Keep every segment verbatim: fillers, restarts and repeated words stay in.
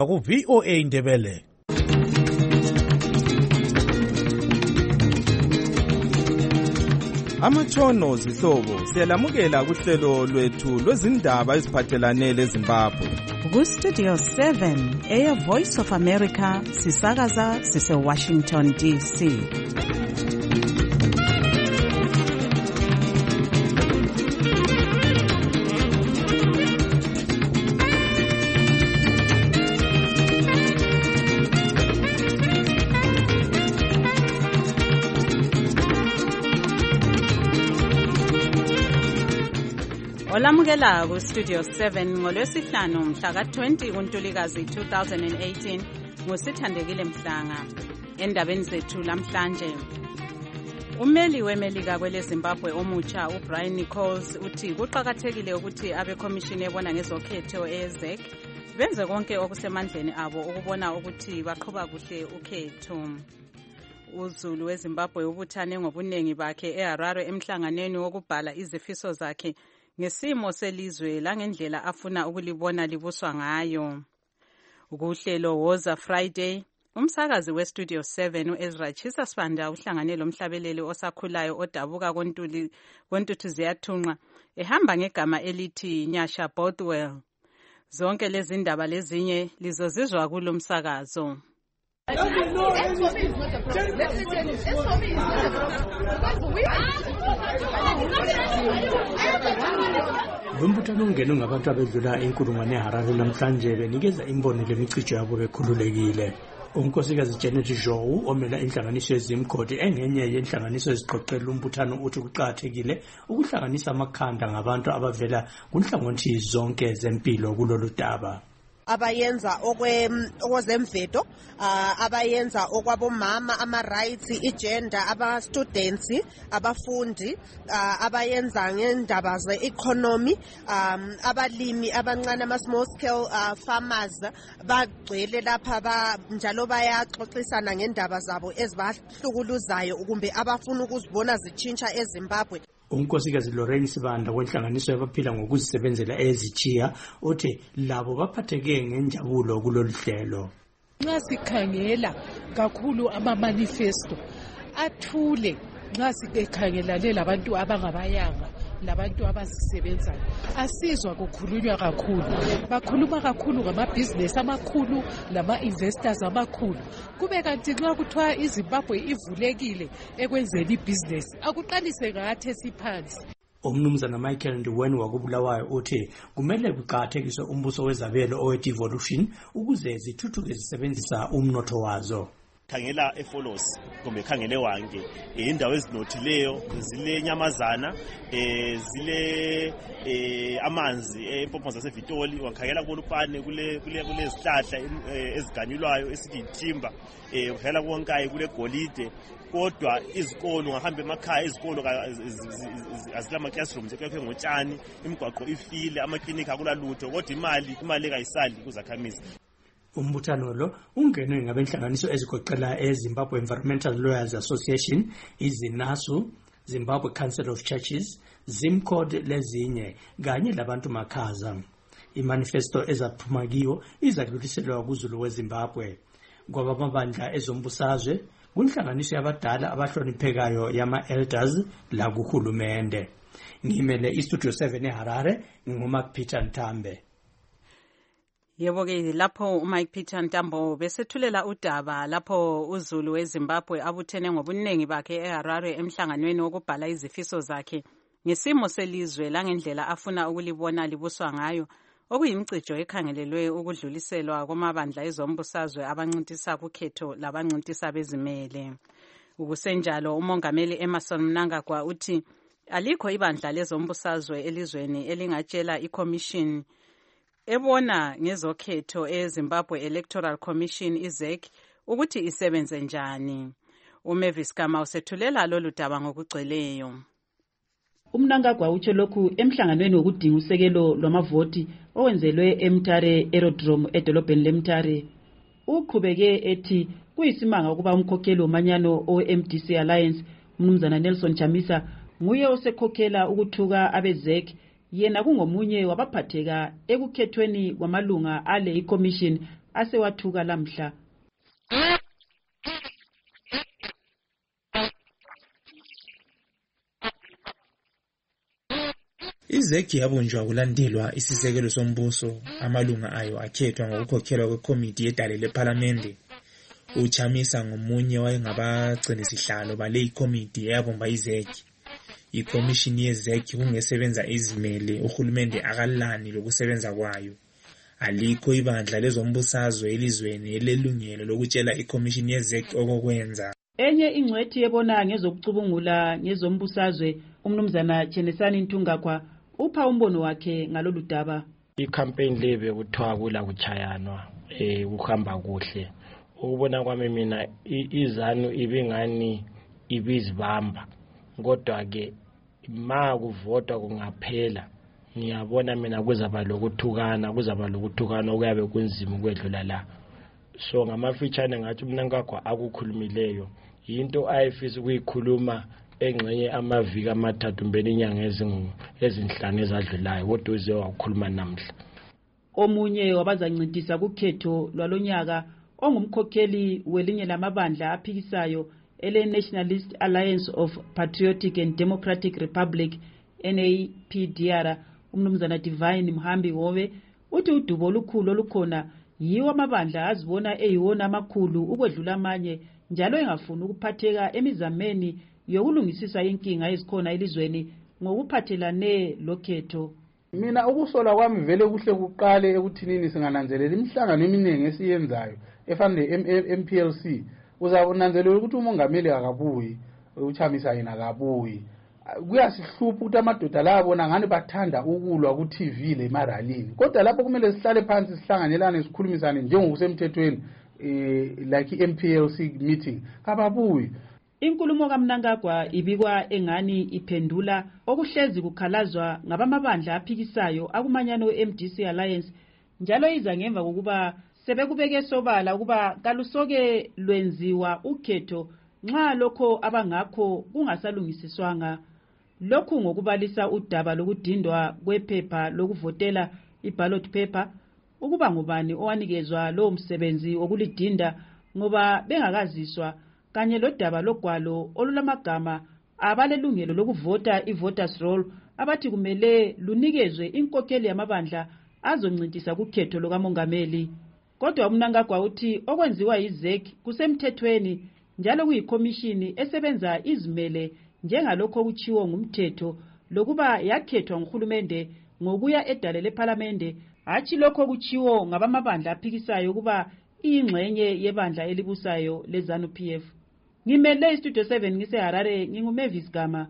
ku V O A Ndebele. Amatshono zihlobo siyalamukela kuhlelo lwethu lwezindaba eziphathelane leZimbabwe. Ku Studio seven eya Voice of America sisakaza sise Washington D C. Olamukela ku Studio seven ngolwesihlanu mhla ka twenty kuNtulikazi two thousand eighteen ngusithandekile Mhlanga. Endabeni zethu lamhlanje, umeli wemelika kwele Zimbabwe omutsha uBrian Nichols uthi kuqhakathekile ukuthi abe commission ebona ngezokhetho eZEC benze konke okusemandleni abo ukubona ukuthi baqhuba kuhle ukhetho. uZulu weZimbabwe ubuthane ngobunengi bakhe eHarare emhlanganweni wokubhala izifiso zakhe ngesimo selizwe langendlela afuna ukulibona libuswa ngayo. Ukuhlelo Woza Friday, umsakazi weStudio seven uEzra Chisa Sibanda uhlangane lomhlabeleli osakhulayo odabuka kontuli kontuthu ziyathunqa ehamba ngegama elithi Nyasha Bothwell. Zonke lezi ndaba lezinye lizozizwa kulo msakazo. Lombuthano ungene ngabantu abedlula inkulungwane eHarare namhlanje benikeza imbono lemicijo yabo bekhululekile. Unkosikazi Janet Joe omela inhlanganiso yeZimkhodi engenye yenhlanganiso eziqoqela umbuthano uthi kuqhakathekile ukuhlanganisa amakhanda ngabantu abavela kunhlangothi zonke zempilo kulolu daba. Abayenza okwezemvedo, abayenza okwabomama, ama-rights, i-gender, aba-students, abafundi, abayenza ngendaba ze-economy, abalimi abancane, ama-small scale farmers, bagcwele lapha njalo bayaxoxisana ngendaba zabo ezibahlukuluzayo kumbe abafuna ukuzibona zitshintsha eZimbabwe. Unkosikazi Lorraine Sibanda wenhlanganiso yabaphila ngokuzisebenzela ezichiya uthi labo baphatheke ngenjabulo kulolu hlelo. Nxa sikhangela kakhulu ama manifesto athule, nxa sikhangelane labantu abangabayanga labantu abasisebenzayo asizwa kukhulunywa kakhulu, bakhuluma kakhulu ngamabhizinesi amakhulu lama-investors amakhulu. Kube kanti nxa kuthiwa iZimbabwe ivulekile ekwenzeni ibhizinesi akuqalise ngathi esiphansi. Umnumzana Michael Ndiweni wakubulawayo uthi kumele kuqakathekiswe umbuso wezabelo owe-devolution ukuze zithuthuke zisebenzisa umnotho wazo. Khangela eFolos kumbe khangele wanke indawo ezinothileyo, zile nyamazana, zile amanzi empompo zaseVitoli, wakhangela kulupane kule kule kulezihlahla eziganyulwayo esithi timber, ukhangela konke kule golide. Kodwa izikolo ngahamba emakhaya, izikolo azilama classrooms ekekhe ngotshani, imigwaqo ifile, amaklinika akulalutho, kodwa imali imali ekayisali kuzakhamisa. Umbuthano lo ungenwe ngabenhlanganiso ezigoqela eZimbabwe Environmental Lawyers Association, iZinasu, Zimbabwe Council of Churches, Zimkhodi lezinye kanye labantu makhaza. Imanifesto ezaphuma kiyo izadluliselwa kuZulu weZimbabwe. Kwabamabandla ezombusazwe kunhlanganiso yabadala abahloniphekayo yama-elders la kuhulumende. Ngimele iStudio seven eHarare, nguMark Peter Ntambe. Yebo ke lapho uMike Peter Ntambo besethulela udaba lapho uZulu weZimbabwe abuthene ngobunengi bakhe eHarare emhlanganweni wokubhala izifiso zakhe ngesimo selizwe langendlela afuna ukulibona libuswa ngayo, okuyimcijo ekhangelelwe ukudluliselwa kwamabandla ezombusazwe abancintisa kukhetho labancintisa bezimele. Ukusenjalo umongameli Emmerson Mnangagwa uthi alikho ibandla lezombusazwe elizweni elingatshela iCommission ebona ngezokhetho eZimbabwe Electoral Commission iZEC ukuthi isebenze njani. uMavis Kama usethulela lolu daba ngokugcweleyo. Umnangagwa utsho lokhu emhlanganweni wokudinga usekelo lwamavoti owenzelwe eMtare Aerodrome edolobheni leMtare. Uqhubeke ethi kuyisimanga ukuba umkhokheli womanyano o-M D C Alliance umnumzana Nelson Chamisa nguye osekhokhela ukuthuka abeZEC, yena kungomunye wabaphatheka ekukhethweni kwamalunga ale iCommission asewathuka lamhla. Izeki yabunjwa kulandelwa isisekelo sombuso, amalunga ayo akhethwa ngokukhokhelwa kwekomiti yedale lephalamende. Uchamisa ngomunye wayengabagcinisihlalo bale ikomiti eyabumba izeki. Ikomishini yezeki kungesebenza izimele uhulumende akalani lokusebenza kwayo. Alikho ibandla lezombusazwe elizweni elelungelo lokutshela ikomishini yezeki okokwenza. Enye ingcwethi yebona ngezokucubungula ngezombusazwe umnumzana Chenesani Ntungakwa upha umbono wakhe ngalolu daba. I-campaign lebe kuthiwa kula kuchayanwa eh kuhamba kuhle. Ukubona kwami mina izanu ibingani ibizibamba. Kodwa ke ma kuvotwa kungaphela ngiyabona mina kuzaba lokuthukana kuzaba lokuthukana okuyabe kunzima ukwedlula la. So ngamafitshane ngathi umnankakho akukhulumileyo into ayifisa ukuyikhuluma engxenye amaviki amathathu mbeni inyanga ezinhlanu ezadlulayo kodwa uze wakhuluma namhla. Omunye wabazancintisa kukhetho lwalonyaka ongumkhokheli welinye lamabandla aphikisayo ele Nationalist Alliance of Patriotic and Democratic Republic N A P D R umnumzana Divine Mhambi Howe uthi udubo olukhulu olukhona yiwo amabandla azibona eyiwona amakhulu ukwedlula amanye njalo engafuni ukuphatheka emizameni yokulungisisa inkinga ezikhona elizweni ngokuphathelane lokhetho. Mina ukusola kwami vele kuhle kuqale ekuthinini singananzelela imihlangano eminingi esiyenzayo efana ne-M P L C uzabonanzelela ukuthi umongameli akabuyi uchamisa yena akabuyi. Kuyasihlupha ukuthi amadoda la abona ngani bathanda ukulwa ku T V le maralini kodwa lapho kumele sihlale phansi sihlanganelane sikhulumisane njengokusemthethweni eh like i-M P L C meeting kababuyi. Inkulumo kaMnangagwa ibikwa engani iphendula okuhlezi kukhalazwa ngabamabandla aphikisayo akumanyano M D C Alliance njalo iza ngemva kokuba sebekubeke sobala ukuba kalusoke lwenziwa ukhetho nxa lokho abangakho kungasalungisiswanga. Lokhu ngokubalisa udaba lokudindwa kwephepha lokuvotela i-ballot paper ukuba ngubani owanikezwa lo msebenzi wokulidinda ngoba bengakaziswa kanye lodaba logwalo olulamagama abalelungelo lokuvota i-voters roll abathi kumele lunikezwe inkokheli yamabandla azoncintisa kukhetho lokamongameli. Kodwa umnankagwa uthi okwenziwa yizeki kusemthethweni njalo kuyikomishini esebenza izimele njengalokho okuchiwo ngumthetho lokuba yakhethwa nguhulumende ngokuya edale lephalamende hatshi lokho kuchiwo ngabamabandla aphikisayo kuba iyingxenye yebandla elibusayo leZANU P F. Ngimele iStudio seven ngiseHarare nginguMavis Gama.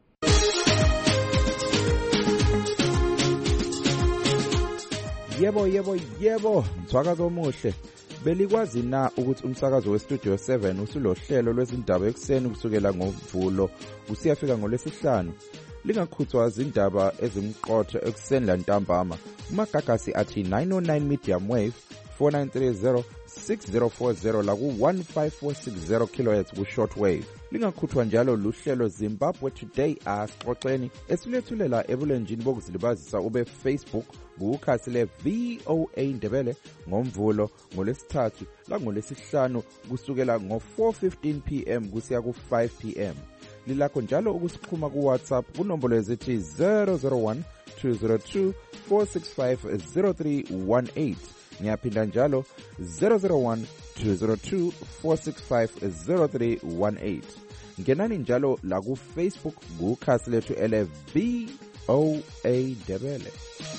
Yebo yebo yebo mthwakazo omuhle. Belikwazi na ukuthi umsakazo weStudio seven usulohlelo lwezindaba ekseni kusukela ngoMvulo usiyafika ngolesihlanu. Lingakhuthwa izindaba ezimqotho ekseni lantambama. Umagagasi athi nine oh nine medium wave four nine three zero six zero four zero la ku one five four six zero kilohertz ku shortwave. Lingakhuthwa njalo luhlelo Zimbabwe Today asixoxeni esilethulela ebulenjini bokuzilibazisa ube Facebook kukhasi le V O A Ndebele ngoMvulo ngolesithathu la ngolesihlanu kusukela ngo four fifteen p m kusiya ku five p m. Lilakho njalo ukusikhuma ku WhatsApp kunombolo ezithi zero zero one two zero two four six five zero three one eight. Ngiyaphinda njalo zero zero one two zero two four six five zero three one eight. Ngenani njalo la ku Facebook kukhasi lethu ele V O A Ndebele.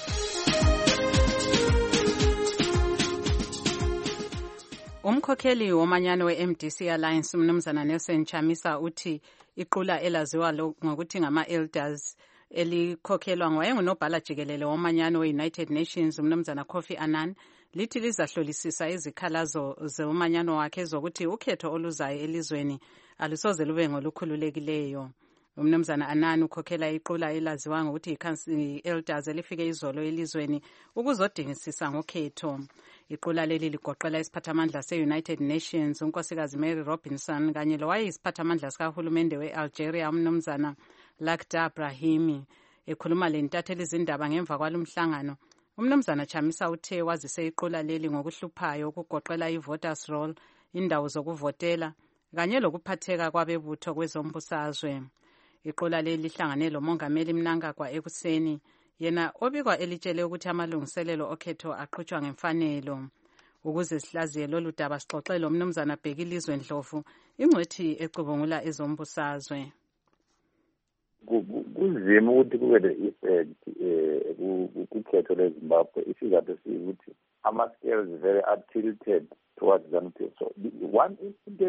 Umkhokheli womanyano we-M D C Alliance umnumzana Nelson Chamisa uthi iqula elaziwa ngokuthi ngama-elders elikhokhelwa ngowayengunobhala jikelele womanyano we-United Nations umnumzana Kofi Annan lithi lizahlolisisa izikhalazo zomanyano wakhe zokuthi ukhetho oluzayo elizweni alusoze lube ngolukhululekileyo. Umnumzana Annan ukhokhela iqula elaziwa ngokuthi i-elders elifike izolo elizweni ukuzodingisisa ngokhetho. Iqula leli ligoqela isiphathamandla se-United Nations unkosikazi Mary Robinson kanye lowayeyisiphathamandla sikahulumende we-Algeria umnumzana Lakhdar Brahimi. Ekhuluma le ntatheli izindaba ngemva kwalomhlangano Umnumzana Chamisa uthe wazise iqula leli ngokuhluphayo ukugoqela i-voters roll, indawo zokuvotela kanye lokuphatheka kwabebutho kwezombusazwe. Iqula leli lihlangane lomongameli Mnangagwa ekuseni, yena obikwa elitshele ukuthi amalungiselelo okhetho aqhutshwa ngemfanelo. Ukuze sihlaziye lolu daba sixoxele umnumzana Bhekilizwe Ndlovu, ingcwethi ecubungula ezombusazwe. Kunzima ukuthi kube le-effect kukhetho lweZimbabwe isizathu sikuthi ama-scales very are tilted towards ZANU-P F. So one into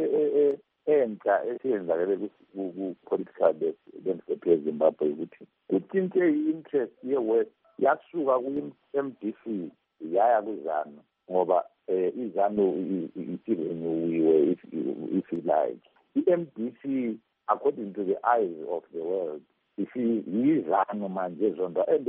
enhla esiyenzakele ku-political landscape yeZimbabwe ukuthi kutshintshe i-interest ye-West yasuka ku-M D C yaya ku-ZANU ngoba i-ZANU isirenewiwe if you like. I-M D C according to the eyes of the world yizano manje zonto and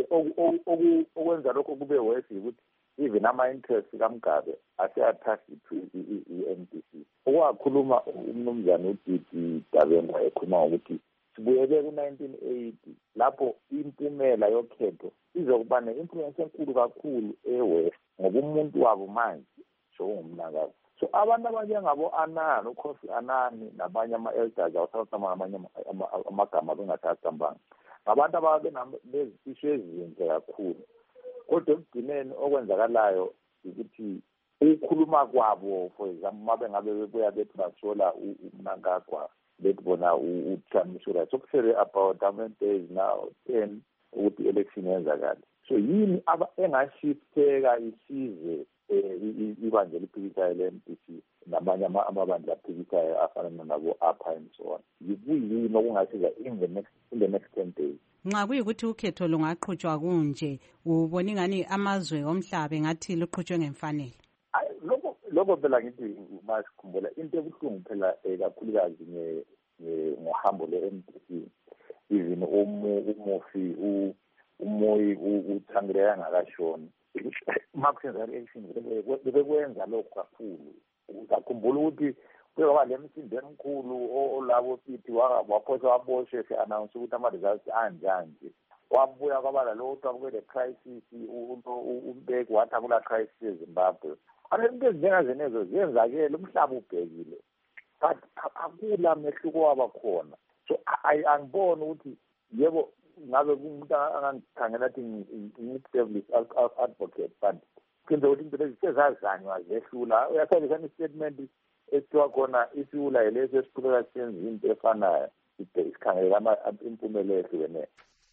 okwenza lokho kube worse ukuthi even ama-interest kaMgabe ase-attached to i-M D C. Okwakhuluma umnumzana uDidi Dabengwa ekhuluma ngokuthi sibuyele ku-nineteen eighty lapho impumela yokhetho izokuba ne-influence enkulu kakhulu e-West ngoba umuntu wabo manje sokungumnakazi. So abantu abanjengabo Anani, uKhosi Anani nabanye ama-elders awusasama amanye amagama bengasasambanga ngabantu ababe nezifisho ezinhle kakhulu. Kodwa ekugcineni okwenzakalayo ukuthi ukukhuluma kwabo for example mabe ngabe bebuya bethi basola uMnangagwa bethi bona uChamisa sokusele about how many days now ten ukuthi election yenzakala. So yini aba engashifteka isize ibandla eliphikisayo le-M D C namanye amabandla aphikisayo afana nabo apha and so on. Yikuyini okungasiza in the next in the next ten days. Nxa kuyikuthi ukhetho lungaqhutshwa kunje ubona ingani amazwe omhlaba ngathi luqhutshwe ngemfanelo. Lokho lokho phela ngithi masikhumbula into ebuhlungu phela kakhulukazi ngohambo le-M D C even umufi umoyi uThangire angakashoni makusenza election bekwenza lokho kakhulu. Uzakhumbula ukuthi kwaba le msindo emkhulu olabo sithi waphosa waboshwe se-announce ukuthi ama-results anjani. Wabuya kwabala lo kuthiwa kube le crisis umbeki wathi akula crisis eZimbabwe. Into ezinjengazenezo ziyenzakele umhlaba ubhekile but akula mehluko waba khona. So angiboni ukuthi yebo ngabe umuntu angangikhangela athi ngi-established advocate but kwenza ukuthi into lezi sezazanywa zehlula. Uyasabisa i-statement esithiwa khona isiwula yileso esiqhubeka sisenza into efanayo isikhangela impumela ehlukeneyo.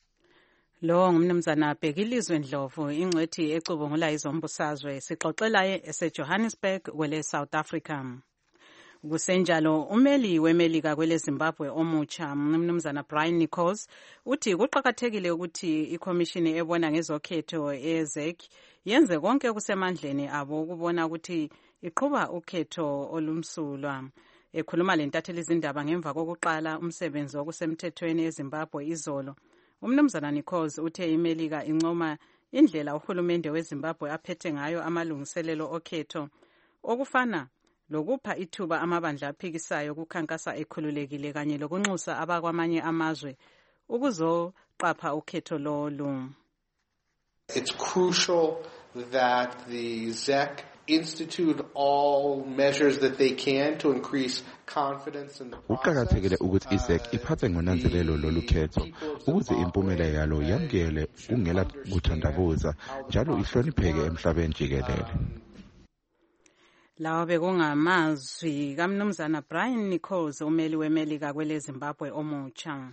Lo ngumnumzana Bhekilizwe Ndlovu, ingcwethi ecubungula izombusazwe, sixoxela eseJohannesburg kwele South Africa. Kusenjalo umeli wemelika kwele Zimbabwe omutsha umnumzana Brian Nichols uthi kuqhakathekile ukuthi ikhomishini ebona ngezokhetho eZEC yenze konke okusemandleni abo ukubona ukuthi iqhuba ukhetho olumsulwa. Ekhuluma lentatheli izindaba ngemva kokuqala umsebenzi okusemthethweni eZimbabwe izolo, umnumzana Nichols uthe imelika incoma indlela uhulumende weZimbabwe aphethe ngayo amalungiselelo okhetho okufana lokupha ithuba amabandla aphikisayo ukukhankasa ekhululekile kanye lokunxusa abakwamanye amazwe ukuzoqapha ukhetho lolu. It's crucial that the Z E C institute all measures that they can to increase confidence in the process. Kuqakathekile ukuthi i-Z E C iphathe ngonanzelelo lolu khetho ukuze impumela yalo yamkele kungela kuthandabuza njalo ihlonipheke emhlabeni jikelele. Lawa bekungamazwi kaMnumzana Brian Nichols, umeli wemelika kwele Zimbabwe omutsha.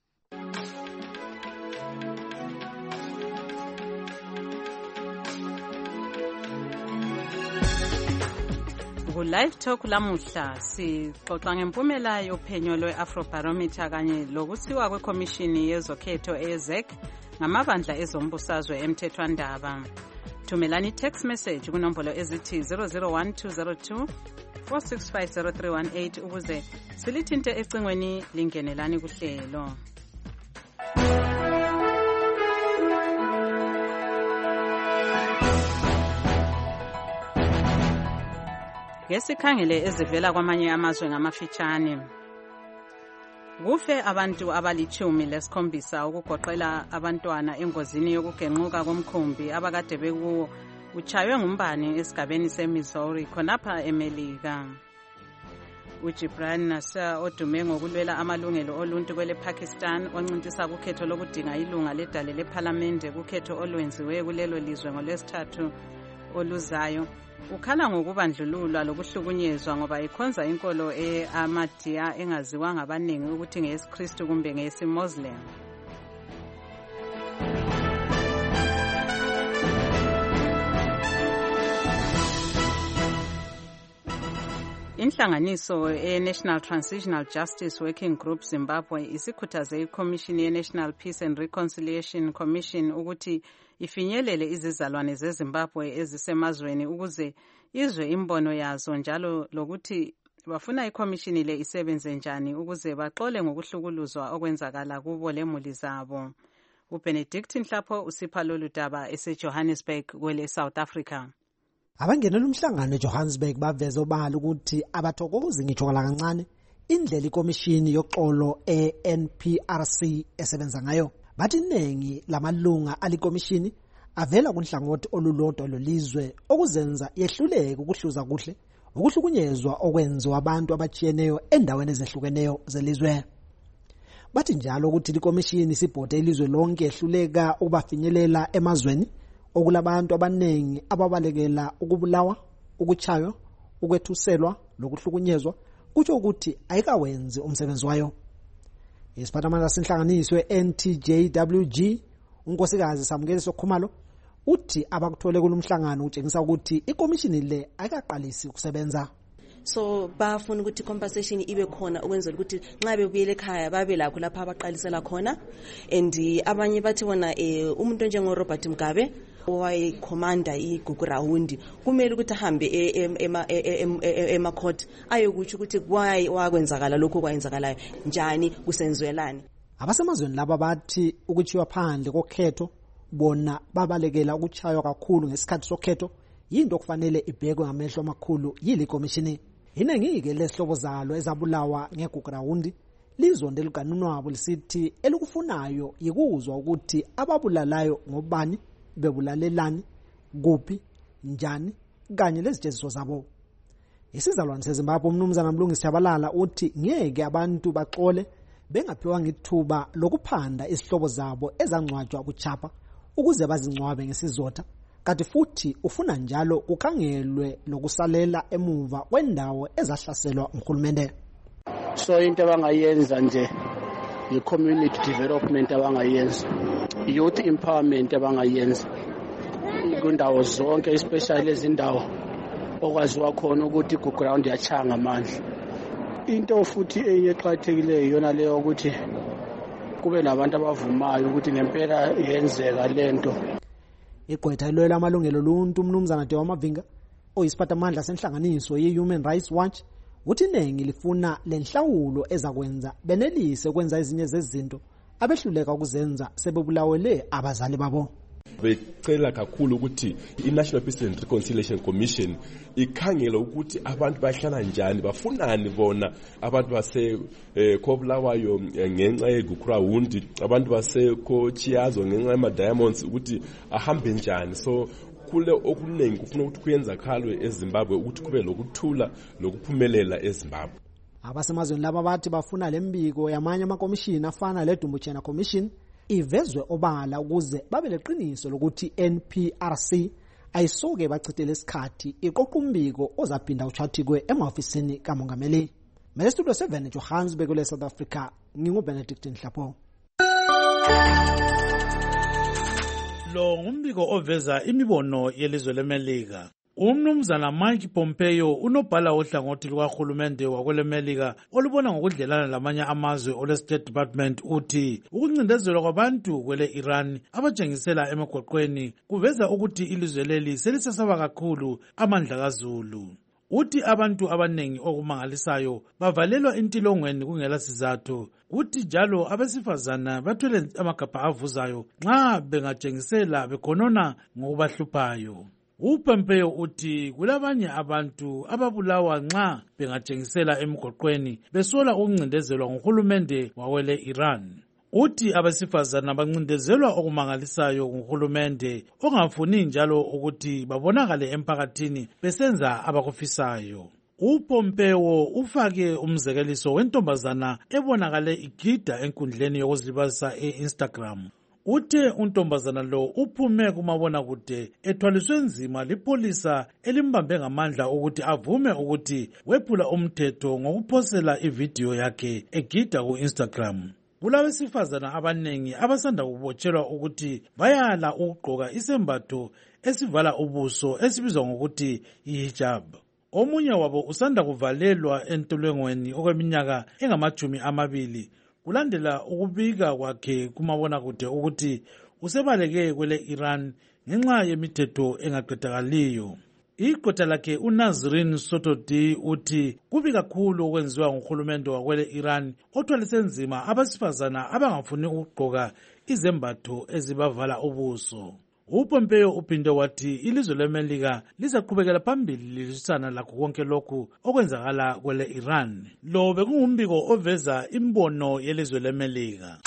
Ku-Live Talk lamuhla sixoxa ngempumela yophenyo lwe-Afrobarometer kanye lokusiwa kwekhomishini yezokhetho e-Z E C ngamabandla ezombusazwe emthethwandaba. Thumelani text message kunombolo ezithi zero zero one two zero two four six five zero three one eight ukuze silithinte ecingweni lingenelani kuhlelo. Ngesikhangele ezivela kwamanye amazwe ngamafitshane. Kufe abantu abalichumi lesikhombisa ukugoqela abantwana engozini yokugenquka komkhumbi abakade bekuwo uchaywe ngumbane esigabeni seMissouri khonapha eMelika. uGibran Nasser odume ngokulwela amalungelo oluntu kwele Pakistan oncintisa kukhetho lokudinga ilunga ledale lephalamende kukhetho olwenziwe kulelo lizwe ngolwesithathu oluzayo ukhala ngokubandlululwa lokuhlukunyezwa ngoba ikhonza inkolo e-Ahmadiyya engaziwa ngabaningi ukuthi ngeyesiKristu kumbe ngeyesiMuslim. Inhlanganiso e-National Transitional Justice Working Group Zimbabwe isikhuthaze iCommission ye-National Peace and Reconciliation Commission ukuthi ifinyelele izizalwane zeZimbabwe ezisemazweni ukuze izwe imbono yazo njalo lokuthi bafuna iCommission le isebenze njani ukuze baxole ngokuhlukuluzwa okwenzakala kubo lemuli zabo. uBenedict Nhlapho usipha lolu daba eseJohannesburg kwele South Africa. Abangenela umhlangano eJohannesburg baveza obala ukuthi abathokozi ngitsho kancane indlela ikomishini yoxolo e-N P R C esebenza ngayo. Bathi iningi lamalunga alikomishini avela kunhlangothi olulodwa lolizwe okuzenza yehluleke ukuhluza kuhle ukuhlukunyezwa okwenziwa abantu abachiyeneyo endaweni ezehlukeneyo zelizwe. Bathi njalo ukuthi ikomishini sibhode ilizwe lonke ehluleka ukubafinyelela emazweni okulabantu abanengi ababalekela ukubulawa, ukuchaywa, ukwethuselwa lokuhlukunyezwa kutsho ukuthi ayikawenzi umsebenzi wayo. Isiphathamandla senhlanganiso N T J W G unkosikazi Samukeli Sokhumalo uthi abakuthole kulomhlangano utshengisa ukuthi ikomishini le ayikaqalisi ukusebenza. So bafuna ukuthi compensation ibe khona ukwenzela ukuthi nxa bebuyele ekhaya babe lakho lapha abaqalisela khona. And abanye bathi wona umuntu njengo Robert Mugabe owaye commander iGugurawundi kumele ukuthi ahambe ema ema court ayokuthi ukuthi why wakwenzakala lokho kwenzakalayo njani kusenzwelani. Abasemazweni laba bathi ukuchiwa phandle kokhetho bona babalekela ukuchaywa kakhulu ngesikhathi sokhetho yinto okufanele ibhekwe ngamehlo amakhulu yile komishini. Inengike lesihlobo zalo ezabulawa ngeGugurawundi lizonde likanunwabo lisithi elikufunayo yikuzwa ukuthi ababulalayo ngobani bebulalelani kuphi njani kanye lezijeziso zabo. Isizalwane seZimbabwe umnumzana Mlungisi Tshabalala uthi ngeke abantu baxole bengaphiwa ngithuba lokuphanda isihlobo zabo ezangcwatshwa kuchapha ukuze bazingcwabe ngesizotha kanti futhi ufuna njalo kukhangelwe lokusalela emuva kwendawo ezahlaselwa umkhulumende. So into abangayenza nje i-community development abangayenza, youth empowerment abangayenza kundawo zonke especially ezindawo okwaziwa khona ukuthi ku-ground yachanga amandla. Into futhi eyeqhathekile yona leyo ukuthi kube nabantu abavumayo ukuthi ngempela yenzeka lento. Igqwetha ilwela amalungelo oluntu umnumzana Dewa Mavinga oyisiphathamandla senhlanganiso ye-Human Rights Watch uthi iningi lifuna lenhlawulo ezakwenza benelise ukwenza ezinye zezinto abehluleka ukuzenza sebebulawele abazali babo. Becela kakhulu ukuthi i-National Peace and Reconciliation Commission ikhangele ukuthi abantu bahlala njani bafunani bona abantu base kobulawayo ngenxa yeGugurawundi abantu base kochiyazo ngenxa yama-diamonds ukuthi ahambe njani. So kule okuningi kufuna ukuthi kuyenza khalwe eZimbabwe ukuthi kube lokuthula lokuphumelela eZimbabwe. Abasemazweni laba bathi bafuna lembiko yamanye amakomishini afana leDumbuchena Commission ivezwe obala ukuze babe leqiniso lokuthi N P R C ayisoke bachithele isikhathi iqoqa umbiko ozaphinda uchathikwe emahofisini kamongameli. Mele Studio seven Johannesburg le South Africa nginguBenedict Nhlapho. Lo ngumbiko oveza imibono yelizwe leMelika. Umnumzana Mike Pompeo unobhala ohlangothi lukahulumende wakwelemelika olubona ngokudlelana lamanye amazwe ole State Department uthi ukuncindezelwa kwabantu kwele Iran abatshengisela emagoqweni kuveza ukuthi ilizwe leli selisesaba kakhulu amandla kaZulu. Uthi abantu abanengi okumangalisayo bavalelwa intilongweni kungela sizathu uthi njalo abesifazana bathwele amagabha avuzayo nxa bengatshengisela bekhonona ngokubahluphayo. uPompeo uthi kulabanye abantu ababulawa nxa bengatshengisela emgoqweni besola ukuncindezelwa nguhulumende wawele Iran. Uthi abesifazana bancindezelwa okumangalisayo nguhulumende ongafuni njalo ukuthi babonakale emphakathini besenza abakufisayo. uPompeo ufake umzekeliso wentombazana ebonakale igida enkundleni yokuzilibazisa e-Instagram. Uthe untombazana lo uphume kumabonakude ethwaliswe nzima lipolisa elimbambe ngamandla ukuthi avume ukuthi wephula umthetho ngokuphosela ividiyo yakhe egida ku-Instagram. Kulabesifazana abanengi abasanda kubotshelwa ukuthi bayala ukugqoka isembatho esivala ubuso esibizwa ngokuthi i-hijab. Omunye wabo usanda kuvalelwa entolongweni okweminyaka engamajumi amabili kulandela ukubika kwakhe kumabonakude ukuthi usebaleke kwele Iran ngenxa yemithetho engaqedakaliyo. Igqwetha lakhe uNazrin Sotodi uthi kubi kakhulu okwenziwa nguhulumende wakwele Iran othwalise nzima abesifazana abangafuni ukugqoka izembatho ezibavala ubuso. uPompeo uphinde wathi ilizwe leMelika lizaqhubekela phambili lilisana lakho konke lokhu okwenzakala kwele Iran. Lo bekungumbiko oveza imbono yelizwe leMelika.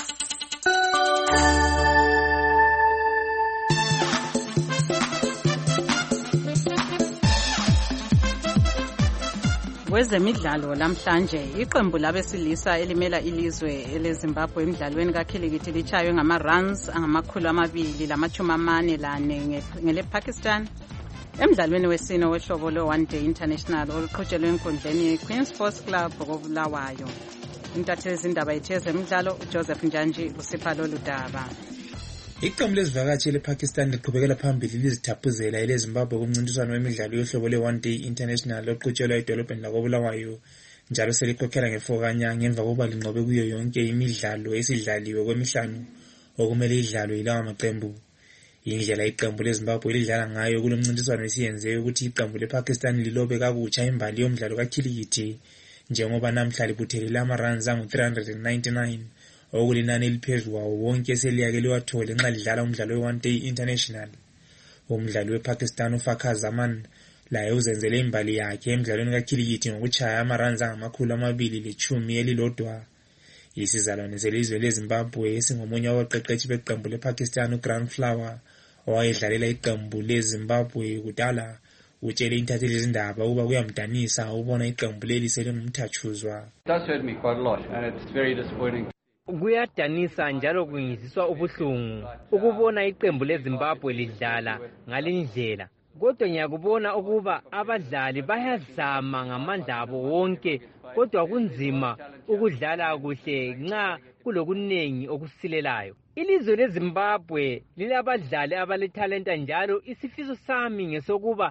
Kwezemidlalo lamhlanje iqembu labesilisa elimela ilizwe eleZimbabwe emidlalweni kakhilikithi litshaywe ngama-runs angamakhulu amabili lamachumi amane lane ngele Pakistan emidlalweni wesine wehlobo lo-one day international oluqhutshelwe enkundleni ye-Queen Sports Club koBulawayo. Intatheli zindaba yethu yezemidlalo uJoseph Njanji usipha lolu daba. Iqembu lezivakashi lePakistan liqhubekela phambili lizithaphuzela eleZimbabwe kumncintiswano wemidlalo yohlobo le-one day international oqhutshelwa edolobheni lakoBulawayo njalo selikhokhela nge-four kanya ngemva kokuba linqobe kuyo yonke imidlalo esidlaliwe kwemihlanu okumele idlalwe yilawa maqembu. Indlela iqembu leZimbabwe lidlala ngayo kulomncintiswano esiyenze ukuthi iqembu lePakistan lilobe kakutsha imbali yomdlalo kakhilikithi njengoba namhla libuthelele ama-runs angu-three hundred ninety-nine okulinani eliphezulu wawo wonke seliyake liwathole nxa lidlala umdlalo we-one day international. Umdlali wePakistan uFakhar Zaman laye uzenzele imbali yakhe emdlalweni kakhilikithi ngokuchaya ama-runs angamakhulu amabili lechumi elilodwa. Isizalwane selizwe leZimbabwe esingomunye wabaqeqetshi beqembu lePakistan uGrant Flower owayedlalela iqembu leZimbabwe kudala utshele intatheli izindaba ukuba kuyamdanisa ubona iqembu leli selingumthatshuzwa. Does hurt me quite a lot and it's very disappointing. Kuyadanisa njalo kungiziswa ubuhlungu ukubona iqembu leZimbabwe lidlala ngalindlela, kodwa ngiyakubona ukuba abadlali bayazama ngamandla abo wonke, kodwa kunzima ukudlala kuhle nxa kulokunengi okusilelayo. Ilizwe leZimbabwe lilabadlali abalethalenta njalo isifiso sami ngesokuba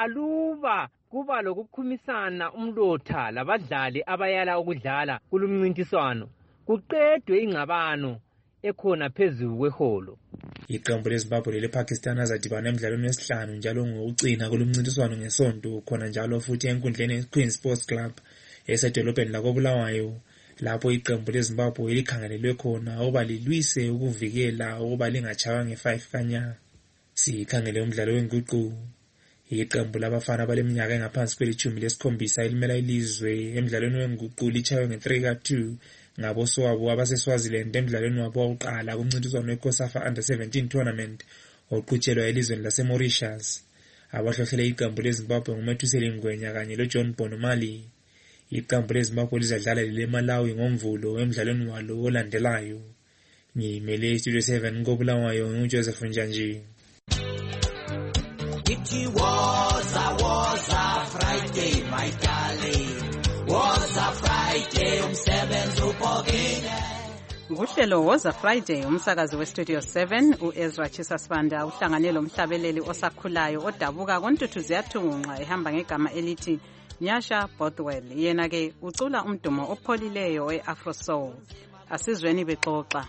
aluba kuba lokukhumisana umlotha labadlali abayala ukudlala kulumncintiswano kuqedwe ingxabano ekhona phezulu kweholo. Iqembu leZimbabwe lePakistan azadibana emidlalweni wesihlanu njalo ngokucina kulumncintiswano ngesonto khona njalo futhi enkundleni ye-Queen Sports Club esedolobheni lakoBulawayo lapho iqembu leZimbabwe likhangelelwe khona ukuba lilwise ukuvikela ukuba lingatshaywa nge-five kanya. Sikhangele umdlalo wenguqu. Iqembu labafana abaleminyaka engaphansi kwelitshumi lesikhombisa elimela ilizwe emdlalweni wenguqu litshaywe nge-three ka two ngaboswabo abase-Swaziland emdlalweni wabo wokuqala kumncintiswano we-COSAFA Under seventeen tournament oqhutshelwa elizweni lase-Mauritius. Abahlohlela iqembu leZimbabwe nguMethuseli Ngwenya kanye loJohn Bonomali. Iqembu leZimbabwe lizadlala leMalawi ngomvulo emdlalweni walo olandelayo. Ngimele Studio seven koBulawayo nguJoseph Njanji. It was a was a Friday, my darling. Was a Friday umsebenzi ubhokile. Uhlelo woza Friday umsakazi weStudio seven uEzra Chisasibanda uhlangane lomhlabeleli osakhulayo odabuka kontuthu ziyathunqa ehamba ngegama elithi Nyasha Bothwell. Yena ke ucula umdumo opholileyo weAfro Soul. Asizweni bexoxa.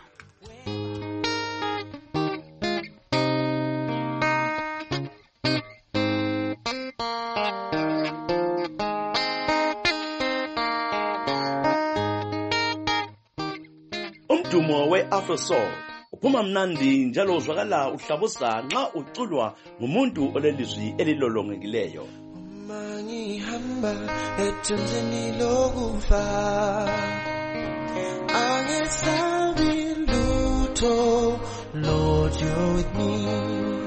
Umdumo we-Afro Soul uphuma mnandi njalo uzwakala uhlabusa nxa uculwa ngumuntu olelizwi elilolongekileyo. Mangihamba ethunzini lokufa angesabi lutho, Lord you're with me.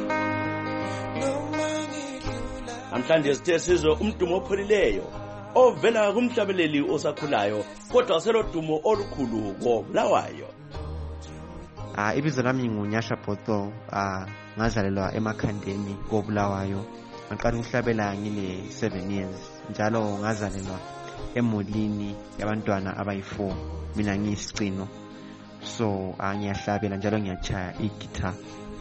Namhlanje sithe sizwe umdumo opholileyo ovela kumhlabeleli osakhulayo kodwa selodumo olukhulu koBulawayo. Ah ibizo lami nguNyasha Botho, ah ngazalelwa eMakhandeni koBulawayo. Ngaqala ukuhlabela ngine seven years njalo ngazalelwa emulini yabantwana abayi four, mina ngiyisicino. So angiyahlabela njalo ngiyachaya igitara.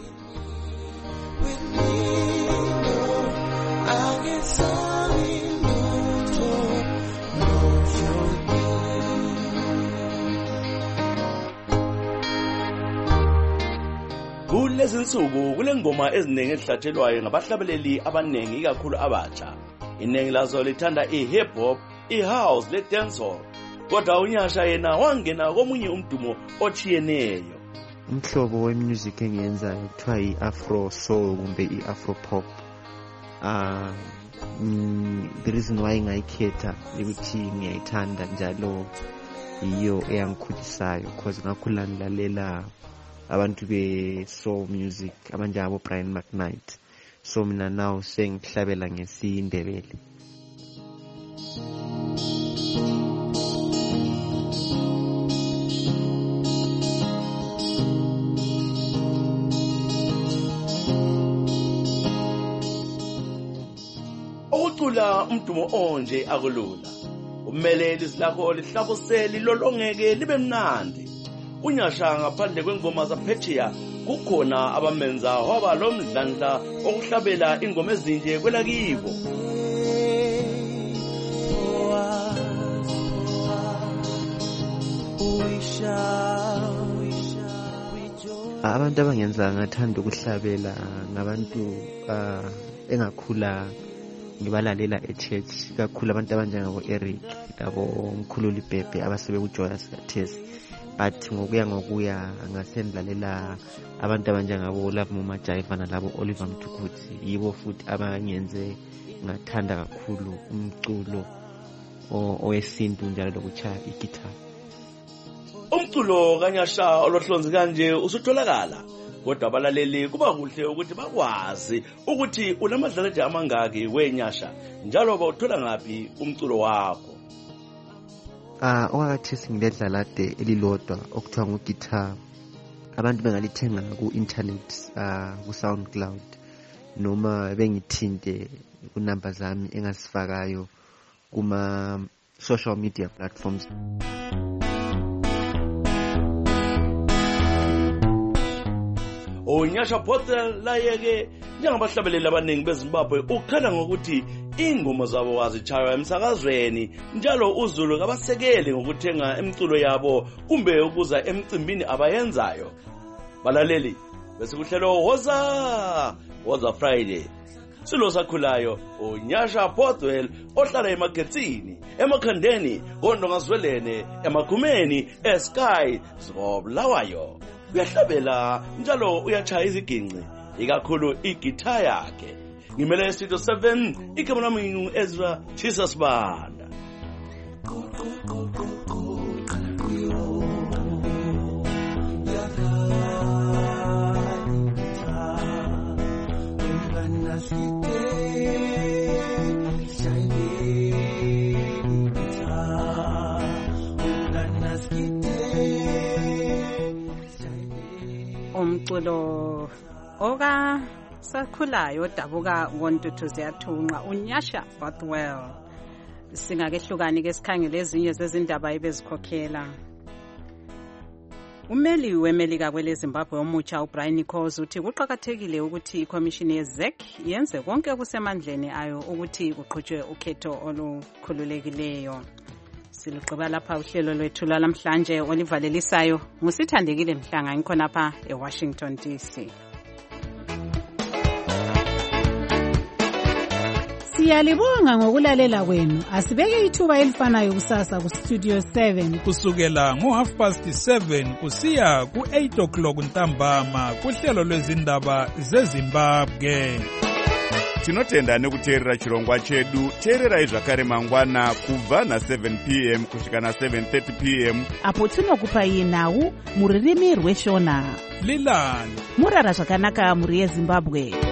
Kulezi nsuku kule ngoma eziningi ezihlatshelwayo ngabahlabeleli abaningi ikakhulu abatsha. Iningi lazo lithanda i-hip hop, i-house le-dancehall. Kodwa uNyasha yena wangena komunye umdumo ochiyeneyo. Umhlobo wemusic engiyenzayo kuthiwa i-afro soul kumbe i-afro pop. Ah mm, the reason why ngayikhetha ukuthi ngiyayithanda njalo iyo eyangikhulisayo because ngakhula ngilalela abantu be soul music abanjengabo Brian McKnight. So mina now sengihlabela ngesindebele. Ukucula umdumo onje akulula. Umele ilizwi lakho lihlabuseli lolongeke libe mnandi. uNyasha ngaphandle kwengoma zaphetsheya kukhona abamenza waba lomdlandla okuhlabela ingoma ezinje kwelakibo. Abantu abangenza ngathanda ukuhlabela ngabantu engakhula ngibalalela e-church, kakhulu abantu abanjengabo Eric labo Mkhululi Bhebhe abasebe kuJoyous Kathesi. But ngokuya ngokuya ngasendlalela abantu abanjengabo Love Mumajayiva nalabo Oliver Mtukudzi, yibo futhi abangenze ngathanda kakhulu umculo owesintu njalo lokuchaya igitara. Umculo kaNyasha olohlonzi kanje usutholakala, kodwa abalaleli kuba kuhle ukuthi bakwazi ukuthi unamadlaleje amangaki weNyasha njalo bawuthola ngapi umculo wakho. Ah owakathesi ngiledlalade elilodwa okuthiwa ngugitara. Abantu bengalithenga ku internet ah ku SoundCloud noma bengithinte ku number zami engasifakayo kuma social media platforms. uNyasha Botho layeke njengabahlabeleli abaningi beZimbabwe ukhala ngokuthi ingoma zabo wazichaya emsakazweni njalo uZulu kabasekele ngokuthenga emculo yabo kumbe ukuza emcimbini abayenzayo. Balaleli besikuhlelo Woza Woza Friday. Silo sakhulayo uNyasha Botho ohlala eMagetsini, eMakhandeni, koNdongazwelene, eMagumeni, eSky koBulawayo. Uyahlabela njalo uyachaya iziginci ikakhulu igitara yakhe. Ngimele Studio seven igama lami ngu-Ezra Jesus Banda. Umculo oka sakhulayo odabuka ngontuthu ziyathunqa uNyasha Botho. Singakehlukani ke sikhangele ezinye zezindaba ebezikhokhela. Umeli weMelika kwele Zimbabwe omutsha uBrian Khoza uthi kuqhakathekile ukuthi iCommission yeZ E C yenze konke okusemandleni ayo ukuthi kuqhutshwe ukhetho olukhululekileyo. Siluqaba lapha uhlelo lwethu lamhlanje olivalelisayo ngusithandekile Mhlanga ngikhona lapha eWashington D C. Siyalibonga ngokulalela kwenu. Asibeke ithuba elifanayo kusasa ku Studio seven kusukela ngo half past seven kusiya ku eight o'clock ntambama kuhlelo lwezindaba zeZimbabwe. Tinotenda nekuteerera chirongwa chedu. Teererai zvakare mangwana kubva na seven p m kusvika na seven thirty p m apo tinokupai nhau muririmi rweshona. Lilani murara zvakanaka muri yeZimbabwe.